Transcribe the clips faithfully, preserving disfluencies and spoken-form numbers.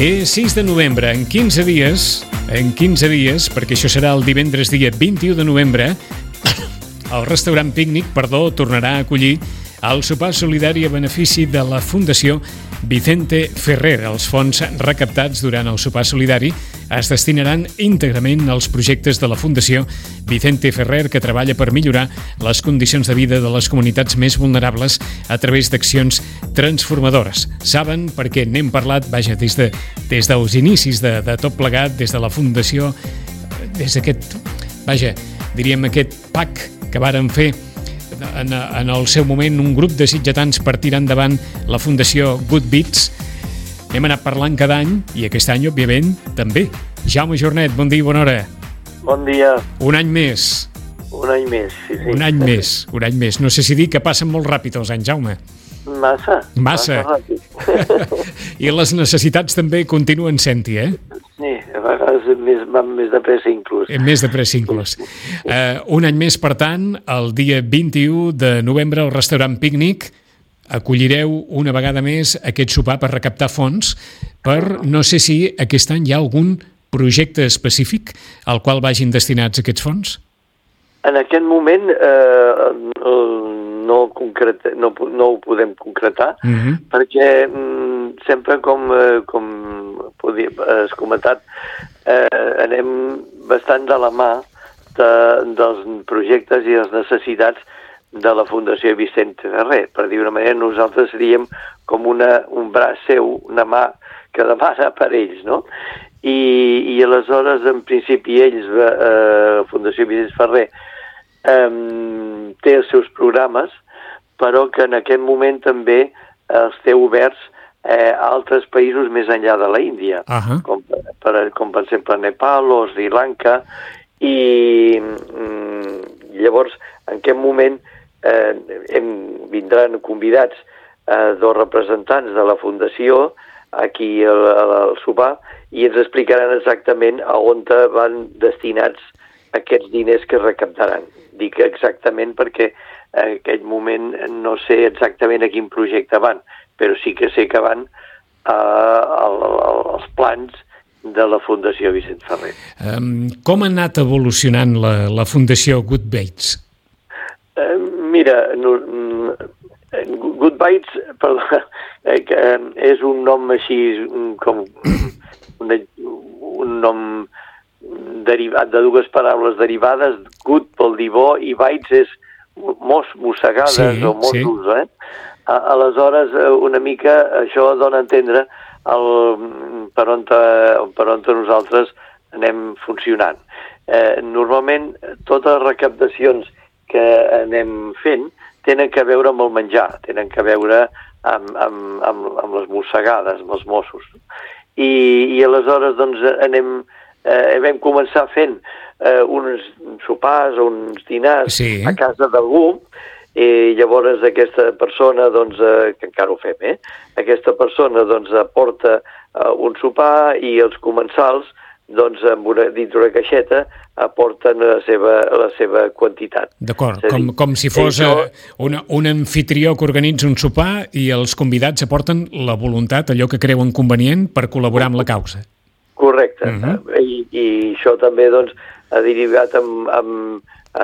És sis de novembre, en quinze dies, en quinze dies, perquè això serà el divendres dia vint-i-u de novembre, el restaurant Pícnic, perdó, tornarà a acollir el sopar solidari a benefici de la Fundació Vicente Ferrer. Els fons recaptats durant el sopar solidari es destinaran íntegrament als projectes de la Fundació Vicente Ferrer, que treballa per millorar les condicions de vida de les comunitats més vulnerables a través d'accions transformadores. Saben, perquè n'hem parlat, vaja, des de des dels inicis de, de tot plegat, des de la Fundació, des d'aquest, vaja, diríem aquest pack que varen fer En, en el seu moment un grup de sitgetans per tirar endavant la Fundació Good Beats. Hem anat parlant cada any i aquest any, òbviament, també. Jaume Jornet, bon dia i bona hora. Bon dia. Un any més. Un any més, sí, sí. Un any més, un any més. No sé si dir que passen molt ràpid els anys, Jaume. Massa. Massa. Massa ràpid. I les necessitats també continuen sent-hi, eh? Sí, a vegades més, van més de pressa inclús. Més de pressa inclús. Uh, un any més, per tant, el dia vint-i-u de novembre al restaurant Pícnic acollireu una vegada més aquest sopar per recaptar fons per, no sé si aquest any hi ha algun projecte específic al qual vagin destinats aquests fons? En aquest moment eh, no, concreta, no, no ho podem concretar, uh-huh. perquè mm, sempre, com, com has comentat, eh, anem bastant de la mà de, dels projectes i les necessitats de la Fundació Vicente Ferrer. Per dir una manera, nosaltres seríem com una, un braç seu, una mà que demana per ells, no? I, i aleshores, en principi, ells, eh, Fundació Vicente Ferrer, Um, té els seus programes, però que en aquest moment també els té oberts eh, a altres països més enllà de la Índia, uh-huh. com, per, com per exemple Nepal o Sri Lanka, i um, llavors en aquest moment eh, hem, vindran convidats eh, dos representants de la Fundació aquí al, al sopar i ens explicaran exactament a on van destinats aquests diners que recaptaran. Dic exactament perquè en aquell moment no sé exactament a quin projecte van, però sí que sé que van a, a, a, als plans de la Fundació Vicent Ferrer. Um, com ha anat evolucionant la, la Fundació Good Beats? Uh, mira, no, Good Beats, perdó, eh, que és un nom així com un, un nom derivat de dues paraules derivades, good vol dir bo i bites és mos, mossegades sí, o mossos, sí. eh? Aleshores, una mica això dona a entendre el, per, on te, per on te nosaltres anem funcionant. Eh, normalment, totes les recaptacions que anem fent tenen que veure amb el menjar, tenen que veure amb, amb, amb, amb les mossegades, amb els mossos. I, i aleshores, doncs, anem Eh, vam començar fent eh, uns sopars o uns dinars sí. a casa d'algú, i llavors aquesta persona, doncs, eh, que encara ho fem, eh? Aquesta persona, doncs, aporta eh, un sopar i els comensals, doncs, amb una, dins una caixeta, aporten la seva, la seva quantitat. D'acord, com, com si fos això... una, un anfitrió que organitza un sopar i els convidats aporten la voluntat, allò que creuen convenient, per col·laborar amb la causa. Correcte. Uh-huh. I, I això també, doncs, ha derivat amb, amb,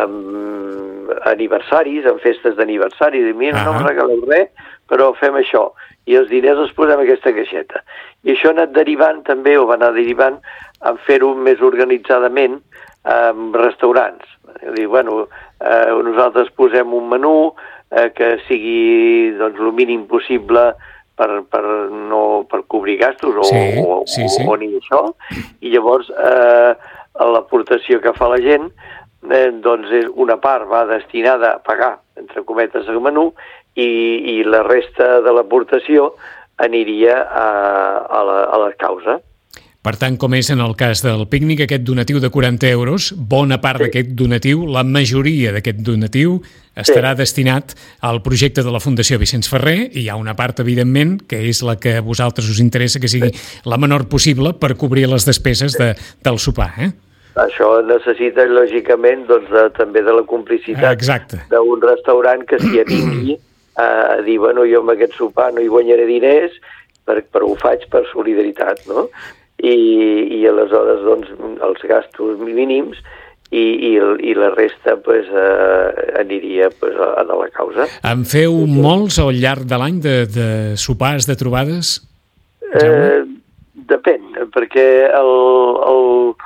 amb aniversaris, amb festes d'aniversari. Mira, uh-huh. no em regaleu res, però fem això. I els diners els posem a aquesta caixeta. I això ha anat derivant també, o va anar derivant, en fer-ho més organitzadament amb restaurants. Dir, bueno, eh, nosaltres posem un menú eh, que sigui, doncs, el mínim possible per, per, no, per cobrir gastos o, sí, o, sí, sí. o, o ni això, i llavors eh, l'aportació que fa la gent eh, doncs és una part va destinada a pagar, entre cometes, el menú, i, i la resta de l'aportació aniria a, a, la, a la causa. Per tant, com és en el cas del pícnic, aquest donatiu de quaranta euros, bona part sí. d'aquest donatiu, la majoria d'aquest donatiu, estarà sí. destinat al projecte de la Fundació Vicent Ferrer, i hi ha una part, evidentment, que és la que a vosaltres us interessa, que sigui sí. la menor possible per cobrir les despeses de, del sopar, eh? Això necessita, lògicament, doncs, de, també de la complicitat d'un restaurant que s'hi atingui a dir, bueno, jo amb aquest sopar no hi guanyaré diners, per, però ho faig per solidaritat, no? I, i aleshores, doncs, els gastos mínims i, i, i la resta pues, eh, aniria pues, a, a la causa. En feu sí, molts al llarg de l'any de, de sopars, de trobades? Eh, depèn, perquè el, el,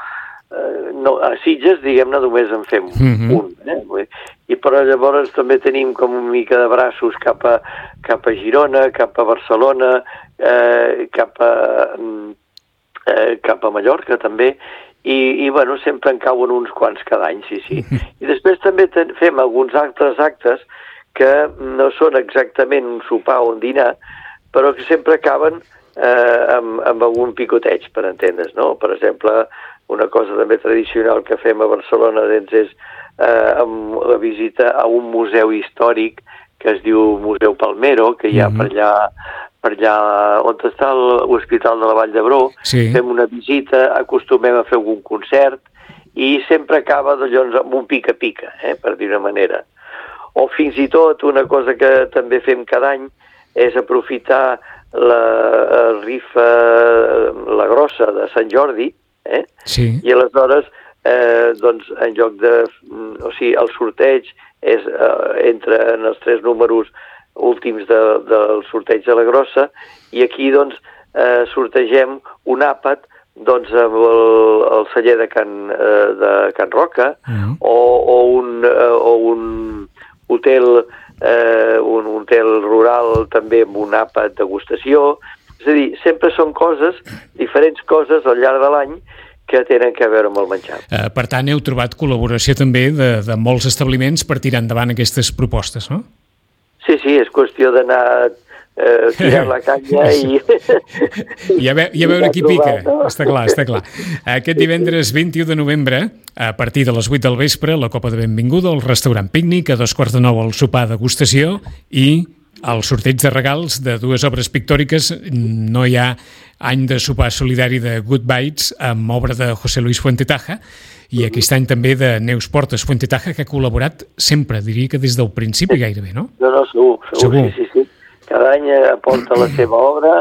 eh, no, a Sitges, diguem-ne, només en fem mm-hmm. un. Eh? I però llavors també tenim com una mica de braços cap a, cap a Girona, cap a Barcelona, eh, cap, a, eh, cap a Mallorca també, i, i bueno, sempre en cauen uns quants cada any, sí, sí. I després també ten, fem alguns altres actes que no són exactament un sopar o un dinar, però que sempre acaben Eh, amb, amb algun picoteig, per entendre's, no? Per exemple, una cosa també tradicional que fem a Barcelona doncs, és eh, amb la visita a un museu històric que es diu Museu Palmero, que hi ha mm-hmm. per allà, per allà on està l'Hospital de la Vall d'Hebron. Sí. Fem una visita, acostumem a fer algun concert i sempre acaba doncs, amb un pica-pica, eh, per dir una manera. O fins i tot una cosa que també fem cada any és aprofitar la rifa, la grossa de Sant Jordi, eh? Sí. I aleshores, eh, doncs, en lloc de... O sigui, el sorteig és eh, entre en els tres números últims de, del sorteig de la grossa, i aquí, doncs, eh, sortegem un àpat, doncs, amb el, el celler de Can, eh, de Can Roca, uh-huh. o, o, un, eh, o un hotel... Eh, un hotel rural també amb un àpat degustació. És a dir, sempre són coses, diferents coses al llarg de l'any que tenen a veure amb el menjar. Eh, per tant, heu trobat col·laboració també de, de molts establiments per tirar endavant aquestes propostes, no? Sí, sí, és qüestió d'anar eh, tirant la canya i... I a, ve, i a veure qui pica, no? Està clar, està clar. Aquest divendres vint-i-u de novembre, a partir de les vuit del vespre, la copa de benvinguda al restaurant Pícnic, a dos quarts de nou el sopar degustació i el sorteig de regals de dues obres pictòriques. No hi ha any de sopar solidari de Good Bites amb obra de José Luis Fuentetaja i aquest any també de Neus Portes Fuentetaja, que ha col·laborat sempre, diria que des del principi gairebé, no? No, no, segur, segur, segur. sí, sí, sí. Cada any aporta la seva obra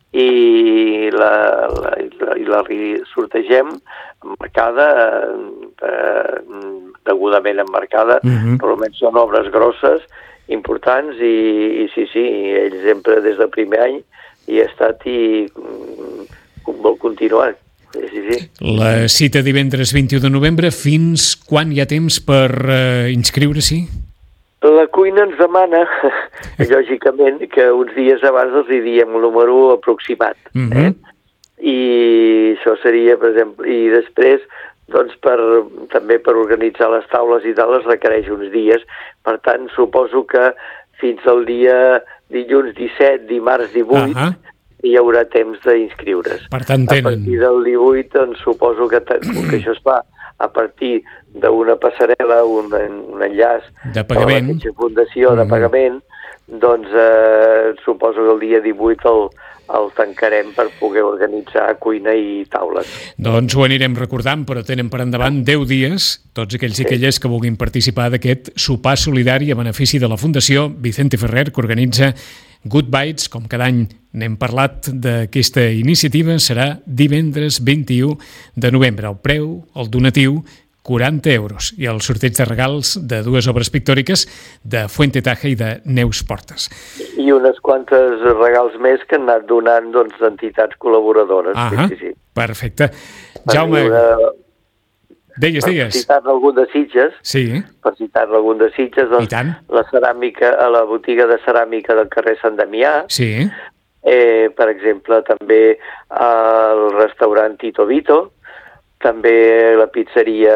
i la, la, la, i la sortegem marcada, eh, degudament emmarcada, uh-huh. però almenys són obres grosses, importants, i, i sí, sí, ell sempre des del primer any hi ha estat i um, vol continuar. Sí, sí, sí. La cita divendres vint-i-u de novembre, fins quan hi ha temps per uh, inscriure-s'hi? La cuina ens demana, lògicament, que uns dies abans els hi diem el número aproximat. Mm-hmm. eh? I això seria, per exemple, i després, doncs, per, també per organitzar les taules i tal, es requereix uns dies. Per tant, suposo que fins al dia dilluns disset, dimarts divuit, uh-huh. hi haurà temps d'inscriure's. Per tant, tenen... A partir del divuit, doncs, suposo que, que això es fa a partir d'una passarel·la, un, un enllaç de pagament, a la fundació mm-hmm. de pagament, doncs eh, suposo que el dia divuit el, el tancarem per poder organitzar cuina i taules. Doncs ho anirem recordant, però tenen per endavant deu dies, tots aquells i aquelles que vulguin participar d'aquest sopar solidari a benefici de la Fundació Vicente Ferrer, que organitza Good Bites. Com cada any n'hem parlat d'aquesta iniciativa, serà divendres vint-i-u de novembre. El preu, el donatiu, quaranta euros, i el sorteig de regals de dues obres pictòriques de Fuentetaja i de Neus Portes. I unes quantes regals més que han anat donant, doncs, entitats col·laboradores. Ah, sí, sí. Perfecte. Per Jaume, viure... digues, digues. Per citar-ne algun de Sitges, sí. per citar-ne algun de Sitges, doncs, la ceràmica, a la botiga de ceràmica del carrer Sant Damià, sí. eh, per exemple, també al restaurant Tito Vito, també la pizzeria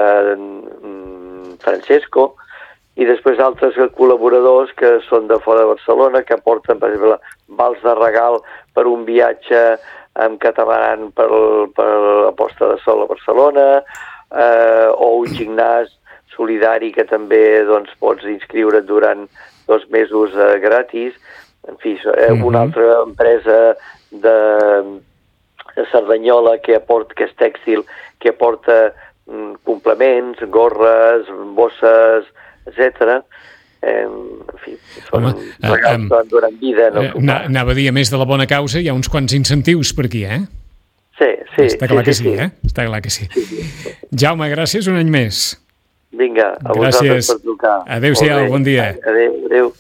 Francesco, i després altres col·laboradors que són de fora de Barcelona, que aporten, per exemple, vals de regal per un viatge amb catamaran per, per la posta de sol a Barcelona, eh, o un gimnàs solidari que també doncs, pots inscriure durant dos mesos eh, gratis. En fi, eh, mm-hmm. una altra empresa de... de Cerdanyola, que aporta, que és tèxtil, que aporta mm, complements, gorres, bosses, etcètera. Eh, en fi, són Home, regals que durant vida. No eh, anava a dir, a més de la bona causa, hi ha uns quants incentius per aquí, eh? Sí, sí. Està clar sí, que sí, sí, sí. eh? Està clar que sí. Sí, sí, sí. Jaume, gràcies un any més. Vinga, a Gràcies. vosaltres per trucar. Adéu-siau, bon dia. Adéu, adéu.